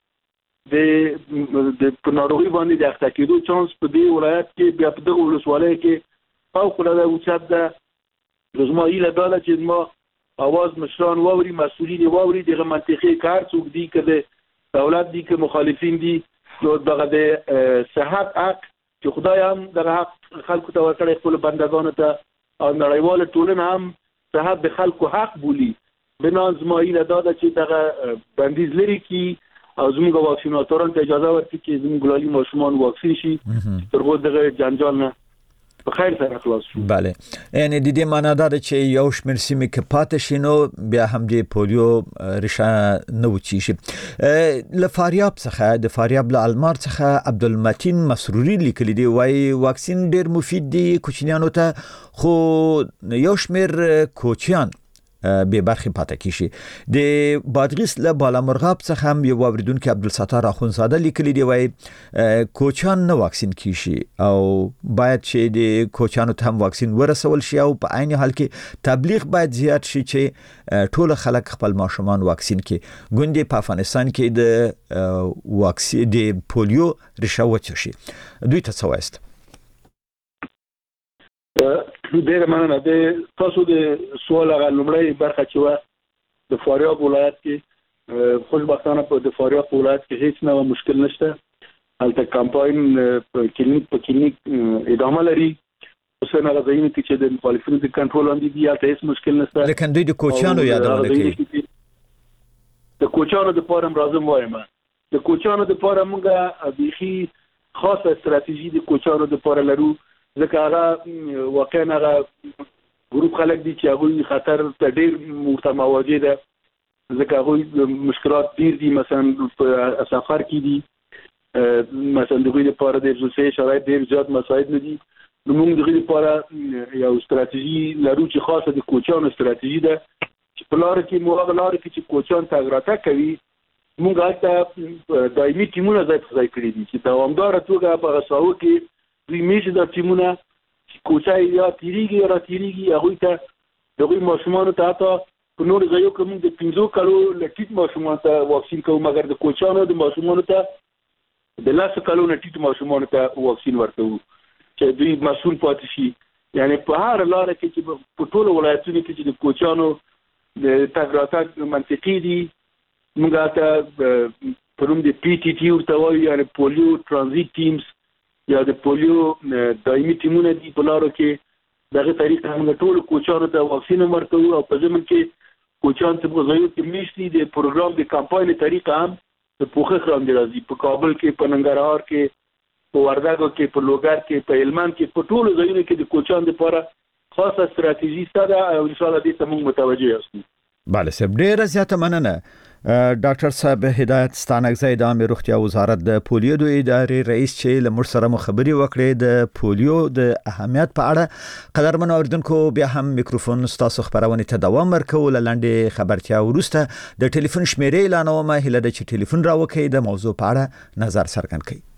د ناروغي باندې د اخته کېدو چانس په دې ولایت کې بیا په دغه ولسوالۍ کې فوق‌العاده اوچت ده. زموږ ایله دا ده چې ما اواز مشران واوري، مسؤلین واوري، دغه منطقي کار څوک دي که دولت دي که مخالفین دي. نو دغه د صحت حق چې خدای هم دغه حق خلکو ته ورکړی، خپل بندگانو ته او نړیواله ټولنه هم صحت د خلکو حق بولي. بنا زما ایله دا ده چې دغه بندیز لري کی او زموږ واکسیناتورانو ته اجازه ورکړي چې زموږ ګلالي ماشومان واکسین شي تر څو دغه جنجال نه په خیر سره خلاص شي. بله، یعنی د دې معنا دا ده چې یو شمېر سیمې کې پاتې شي نو بیا هم د پولیو ریشه نه وچی شي. له فاریاب څخه د فاریاب له المار څخه عبدالمتین مسروري لیکلي دی، وایي واکسین ډېر مفید دی کوچنیانو ته، خو یو شمېر کوچیان به برخه پاتې کیشي. د بادغیس له بالامرغاب څخه هم یو اوریدونکو عبدالستار اخونزاده لیکلی دی، وایي کوچان نه واکسین کیشي او باید چې د کوچانو ته هم واکسین ورسول شي او په عین حال کې تبلیغ باید زیات شي چې ټول خلک خپل ماشومان واکسین کړي. ګوندې په افغانستان کې د واکسین د پولیو ریشه وچه شي. دوی ته څه وایست؟ ډېر مننه. د تاسو د سوال هغه لومړی برخه چې و د فاریاب ولایت کې خوشبختانه په د فاریاب ولایت کې هیڅ نه مشکل نشته. هلته کمپاین په کلینیک ادامه لري. اوسنه غوښتنه کې چې د مخالفینو د کنټرول باندې دی هلته هیڅ مشکل نشته. لکه دوی د کوچانو یادونه کوي. د کوچانو د پاره لازم وایم د کوچانو د پاره موږ بيخي خاصه استراتیژي د کوچانو د پاره لرو، ځکه هغه واقعا هغه ګروپ خلک دي چې هغه خطر ته ډېر متمواجه ده، ځکه هغه مشکلات ډېر دي. مثلا په سفر کې دي، مثلا دغه لپاره د ځوسې شرایط ډېر زیات مساعد نه دي. نو موږ دغه لپاره یو استراتیژي لرو چې خاصه د کوچانو استراتیژي ده چې په لار کې موږ لار کې چې کوچان تاګراته کوي موږ هلته دایمي ټیمونه ځای کړی دي چې دوامدار توګه په غساو کې دوی میشه د ټیمونه کوچای یا تیریږي یا تیریږي هغه ته دغه ماشومان ته تا په نور ځایو کې موږ د 15 کالو لټیټ ماشومان ته واکسین کوو، مګر د کوچانو د ماشومان ته د 10 کالو لټیټ ماشومان ته واکسین ورکوو چې دوی مسؤل پاتې شي. یعنی په هر لار کې چې په ټول ولایتونو کې چې د کوچانو د تګ منطقي دي موږ ته پروم د پی ټی ټي ورته وایي، یعنی پولیو ترانزیت ټیمز یا د پولیو دایمي ټیمونه دي په لارو کې. دغه طریقه موږ ټول کوچانو ته واکسین ورکوو او په ځمن کې کوچان ته په ځایو کې میشتي د پروګرام د کمپاین طریقه هم د پوخه خرام دی راځي. په کابل کې، په ننګرهار کې، په وردګو کې، په لوګر کې، په هلمند کې، په ټولو ځایونو کې د کوچان لپاره خاصه استراتیژي ساده او ان شاء الله دې ته موږ متوجه یاستو. بله صاحب، ډیره زیاته مننه. ډاکټر صاحب هدایت ستانکزی د عامه روغتیا وزارت د پولیو د ادارې رئیس چې لمر سره مخبري وکړي د پولیو د اهمیت په اړه. قدرمن اوریدونکو، بیا هم میکروفون ستاسو خبرونه ته دوام ورکول. لاندې خبرتیا ورسته د ټلیفون شمیرې اعلانوم، هله د چې ټلیفون راوکړي د موضوع په اړه نظر څرګند کړي.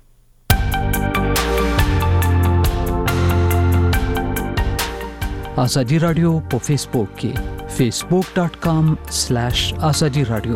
آزادی رادیو په فیسبوک کې facebook.com/azadi radio.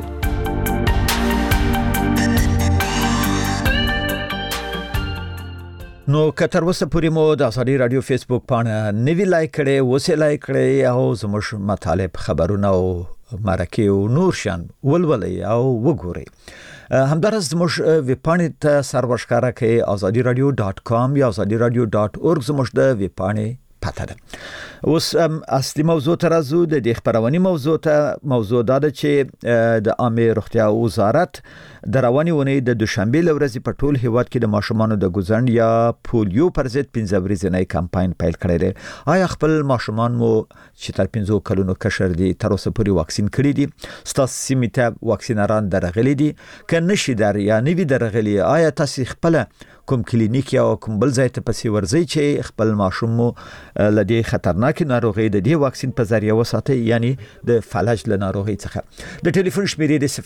نو کتر وسه پوری مو د ازادي رادیو فیسبوک پاڼه نوی لایک کړئ وسه لایک کړئ او زموږ مطالب خبرونه او مرکه او نور شان ولولئ او وګورئ. همدارس زموږ ویب پاڼې ته سرور ښکارا کړئ azadiradio.com یا azadiradio.org زموږ د ویب پاڼې پته ده. اوس اصلي موضوع ته راځو. د خبرونې موضوع دا ده چې د عامه روغتیا وزارت د رواني ونې د دوشنبه لورځې په ټول هیواد کې د ماشومانو د ګوزن یا پولیو پر ضد 15 ورځې کمپاین پیل کړی دی. آیا خپل ماشومان مو چې تر 15 کلونو کشر دي تر اوسه پورې واکسین کړی دي؟ ستاسو سیمې ته واکسینران درغلي دي که نشي در یا نوی درغلي؟ آیا تاسو خپل کوم کلینیک یا کوم بل ځای ته پسې ورځي چې خپل ماشوم مو لدی خطرناک ناروغي د دې واکسین په ذریعہ وساتي، یعنی د فلج له ناروغي څخه؟ د ټلیفون شمیرې د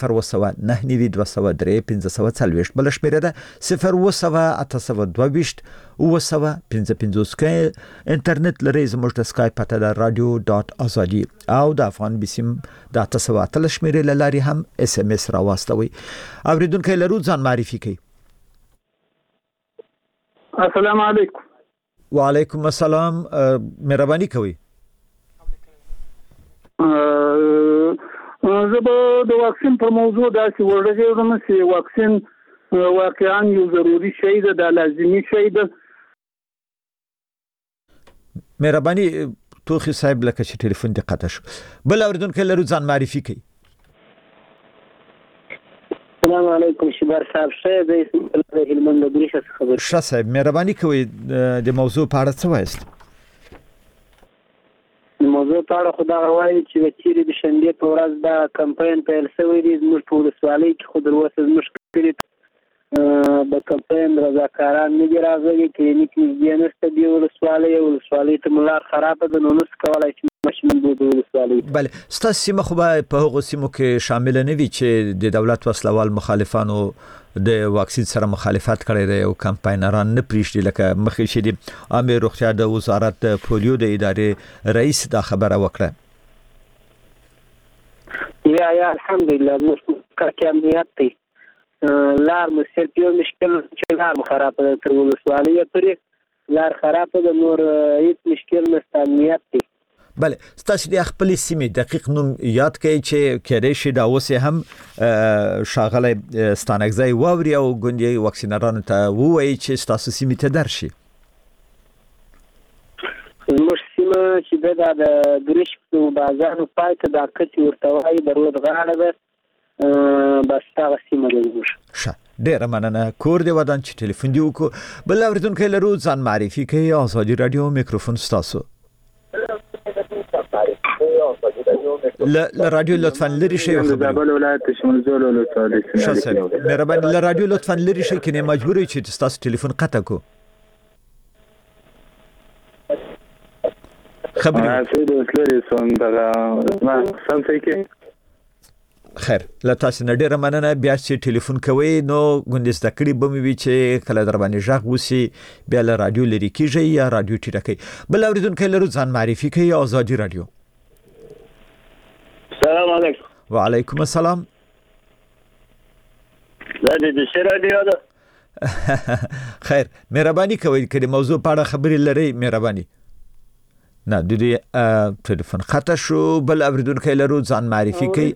01992031540 بل شمیره ده 01982 255 انټرنیټ لري. زموږ د سکایپ پته ده radio.azadi او د افغان بسم د 913 شمیرې لاري هم اس ام اس راوستوي. اوریدونکو لرو ځان معرفي کوي. السلام علیکم. وعلیکم السلام. مهرباني کوي. زه به د واکسین په موضوع داسې ورغږېږم چې واکسین واقعا یو ضروري شی ده، د لازمي شی ده. مهرباني توخي صاحب لکه چې ټلیفون دې قطع شو. بل اوریدونکو لرو ځان معرفي کوي. السلام علیکم شبار صاحب. شه د هلمند د بریښه خبر. شه صاحب مهرباني کوي د موضوع په اړه څه وایست؟ د موضوع په اړه خدا غواړي چې چیرې د شنبه په ورځ دا کمپاین پیل شوی دی. زموږ په ولسوالۍ کې خو دروسه زموږ کړي د کمپاین رضاکاران نه دي راغلي. کلینیک نږدې نشته دی ولسوالۍ ته ملار خراب ده، نو نس کولای شي مشمول د ولسوالۍ. بله ستاسو سیمه خو په هغو سیمو کې شامل نه وي چې د دولت وسلوال مخالفانو د واکسین سره مخالفت کړی دی او کمپاینران نه پریږدي، لکه مخکې چې د عامه روغتیا د وزارت د پولیو د ادارې رئیس دا خبره وکړه. یا الحمدلله موږ کار امنیت دی. لار مسیر پیو مشکل چې لار خراب ده تر ولسوالۍ پورې لار خراب ده، نور هیڅ مشکل نشته، امنیت دی. بله ستاسو د خپل سیمې دقیق نوم یاد کړئ چې کېدای شي دا اوس هم شاغلی ستانکزی واوري او ګوندې واکسینرانو ته ووایي چې ستاسو سیمې ته درشي. زموږ سیمه چې د ګریشک بازارو پای ته دا کتې ورته وایي د رود غاړه ده، بس هغه سیمه ده زموږ. ښه ډېره مننه. کور دې ودان چې ټلیفون دې وکړو. بل اوریدونکی لرو ځان معرفي کوي. ازادي رادیو میکروفون ستاسو. ل رادیو لطفا لري شي خبري. زابل ولایت شمولزول ولسوالۍ. ښه مهرباني ل رادیو لطفا لري شي کنه مجبور یې چې تاسو ټلیفون قطع کو. خبري لري څنګه ما سمته کې. خیر له تاسو نه ډیره مننه. بیا چې ټلیفون کوي نو ګوندې زده کړي به مې وي چې کله در باندې غږ وسی بیا له رادیو لري کیږي یا رادیو ټیټه کوي. بل اوریدونکو لرو ځان معرفي کوي. ازادي رادیو. السلام علیکم. وعلیکم السلام. دا د رادیو ده. خیر مهرباني کوي کله موضوع په اړه خبرې لري مهرباني. نه د دې ټلیفون خطا شو. بل اوریدونکو لرو ځان معرفي کوي.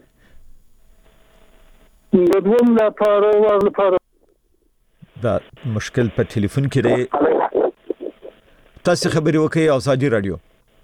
د دوم لپاره دا مشکل په ټلیفون کې دی. تاسو خبرې وکړئ. ازادي رادیو.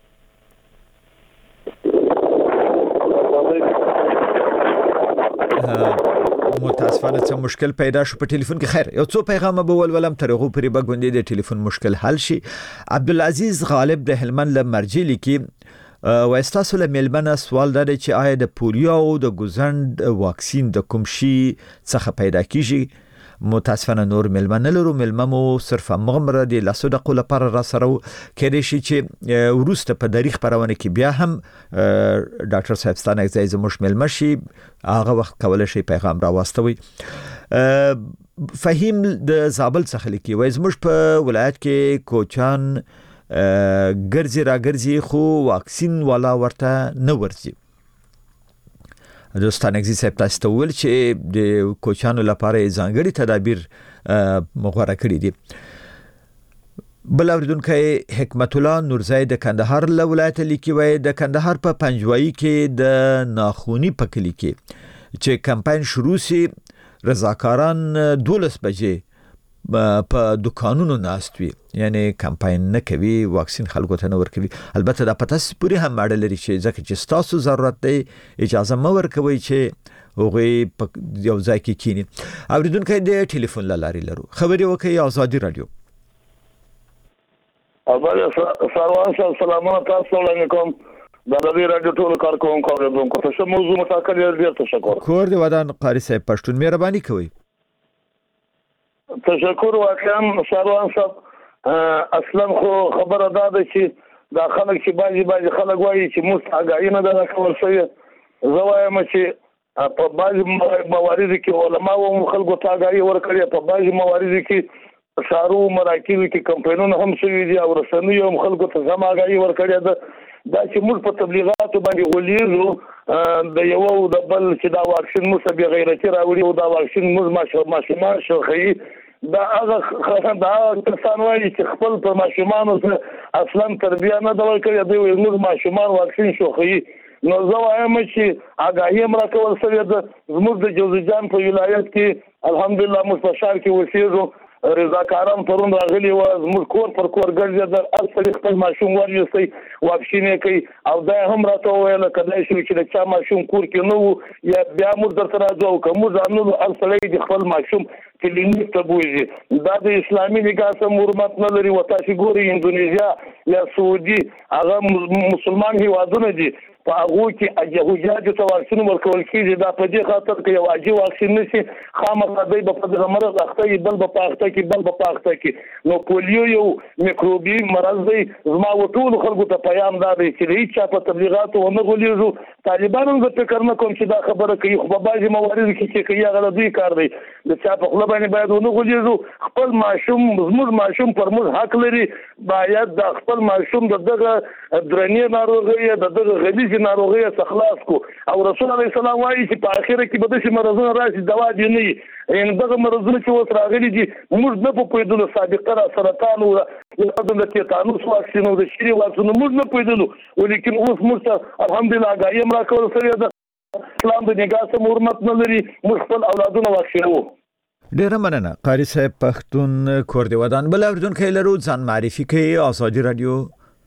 متاسفانه څه مشکل پیدا شو په ټلیفون کې. خیر یو څو پیغام به ولولم تر هغه پورې به ګوندې د ټلیفون مشکل حل شي. عبدالعزیز غالب د هلمند له مرجې لیکي وایستاسو له ملمنه سوال دا دی چې آیا د پولیو او د ګوزند واکسین د کوم شي څخه پیدا کیږي؟ متاسفانه نور ملمنه لرو. ملممو صرف مغمره دی لاسو د قوله پر را سره کېدای شي چې وروسته په دریخ پرونه کې بیا هم ډاکټر صاحب ستانکزی زموږ ملمه شي هغه وخت کولای شي پیغام را واستوي. فهیم د زابل څخه لیکي وای زموږ په ولایت کې کوچان ګرځي را ګرځي خو واکسین والا ورته نه ورځي. دوستانګزي صاحب تاسو ته ویل چې د کوچانو لپاره ځانګړي تدابیر مغوره کړی دي. بل اوریدونکو حکمت الله نورزی د کندهار له ولایت لیکي وای د کندهار په پنجوایي کې د ناخونی په کلی کې چې کمپاین شروع سي رضاکاران 12 بجې په دکانونو ناستوي یعنی کمپاین نه کوي واکسین خلکو ته نه ورکوي البته د پتاس پوری هم ماډل لري چې ځکه چې تاسو ضرورت دی اجازه مو ورکوي چې هغه په یو ځای کې کینی اوریدونکو د ټلیفون لاري لرو خبري وکي آزادي رادیو سروان صاحب سلامونه تاسو علیکم د رادیو رادیو ټول کارکونکو اوریدونکو ته موضوع متأکد ډیر تشکر کور دی ودان قاری صاحب پښتون مهرباني کوي تشکر واقعا سروان صاحب اصلا خو خبره ده چې دا خلک چې باجی خلک وایي چې مستعګای نه ده کول شوی زوایم چې په بعض موارد کې علما او خلکو تاګای ورکړي په بعض موارد کې شارو مراکز کې کمپاینونه هم شوي دي او رسنۍ هم خلکو ته زماګای ورکړي دا چې موږ په تبلیغاتو باندې غولیږو د یو د بل چې دا واکسین مو سبي غیرتي راوړي او دا واکسین موږ ماشومان شوخي دا هغه دا کسان وایي چې خپل په ماشومانو سره اصلا تربیه نه دا ورکړي دوی موږ ماشومان واکسین شوخي نو زه وایم چې آگاهی امر کول سره د زموږ د جوزجان په ولایت کې الحمدلله مستشار کې وسیږو رضاکاران پرون راغلي و زموږ کور پر کور ګرځي د اصل خپل ماشوم ورجسي واکسین کوي او دا هم راته ویل کله چې د چا ماشوم کور کې نو یا بیا موږ درته راځو کوم ځانو اصل د خپل ماشوم کلینیک ته بوزي دا د اسلامي نگاه سم حرمت نه لري وتا چې ګوري اندونیزیا یا سعودي هغه مسلمان هیوادونه دي په هغه کې حجاج ته واکسین ورکول کیږي دا په دې خاطر کې یو واجب واکسین نشي خامخا دی په دغه مرض اخته بل په اخته کې نو پولیو یو میکروبي مرض دی زما وټول خلکو ته پیغام دا دی چې هیڅ په تبلیغاتو نه غولیږو طالبانو زه فکر نه کوم چې دا خبره کوي خو په بعضي موارد کې چې کوي هغه دوی کار دی د چا په خپل باندې باید نه غولیږو خپل ماشوم زموږ ماشوم پر موږ حق لري باید د خپل ماشوم دغه درنې ناروغي دغه غلیظ ناروغي څخه خلاص کو او رسول الله صلی الله علیه وسلم وايي چې په اخر کې به د مرزونو راشي دوا دی نه ان دغه مرزونه چې اوس راغلي دي موږ نه په پیدلو سابقه سرطان او د تیتانوس واکسین او د شری واکسین موږ نه پیدلو ولیکن اوس موږ الحمدلله غاړي امر کول سره د اسلام د نگاه سم حرمت نه لري موږ خپل اولادونه واکسینو ډیره مننه قاری صاحب پښتون کور دی ودان بل اوریدونکو لرو ځان معرفي کوي آزادي رادیو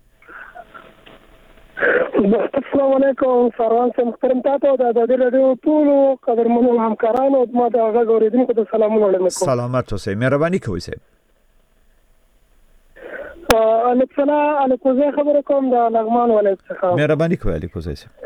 السلام علیکم سروان صاحب محترم تاسو د آزادي رادیو ټول قدرمنو همکارانو ما د هغه اوریدونکو ته سلامونه وړاندې کوم سلامات اوسئ مهرباني کوئ صاحب الکسلا الکوزه خبر کوم د لغمان ولایت څخه مهرباني کوئ الکوزه صاحب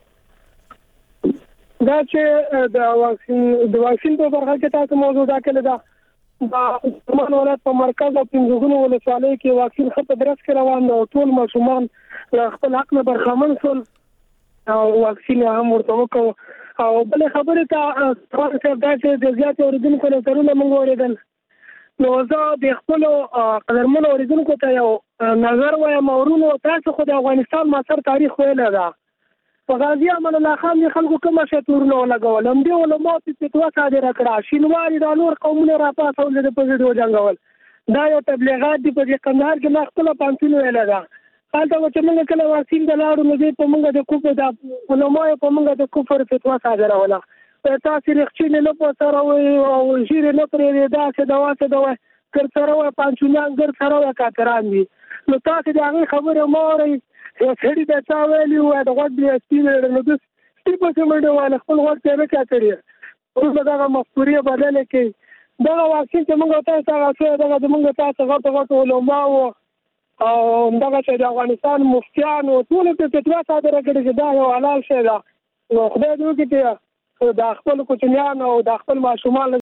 دا چې د واکسین په برخه کې تاسو موضوع دا کړل دا لغمان ولایت په مرکز او پنځګونو ولسوالۍ کې واکسین خط درس کې روان دي ټول ماشومان خپل حق نه برخمن شول او واکسین هم ورته وکړو او بل خبره ته تاسو دا چې د زیات اوریدونکو نظرونه موږ اوریدل نو زه د خپل قدرمن اوریدونکو ته یو نظر وایم اورونو تاسو خو د افغانستان معاصر تاریخ ویل دا په غازی امان الله خان د خلکو کوم شتورونه لګول هم دی علماء په فتوا صادره کړه شینواری د نور قومونو راپاسول د پوزیټو جنگول دا یو تبلیغات دی په کندهار کې ما خپل پانسینو ویل دا حالته چې موږ کله واکسین د لاړو نو په موږ د کوفر د علماء په موږ د کوفر فتوا صادره ولا تاسو رښتینی نه پوسره او ژیره نه پرې دا څه دوا کر سره و پانچونان ګر سره و کاتران دي نو تاسو د هغه خبره موري هېڅ د چا ویلی و د غوډ دی سپیډ نو د سټیپ په منډه ولا خپل وخت یې کاتري او دا مفکورې بدل کې دا واکسین چې موږ تاسو هغه دا موږ تاسو غوټه علماء او دغه چې د افغانستان مفتیان او ټول په فتوا صادره کړي چې دا یو حلال شی ده نو خدای دې وکړي د خپل کوچنیان او د خپل ماشومان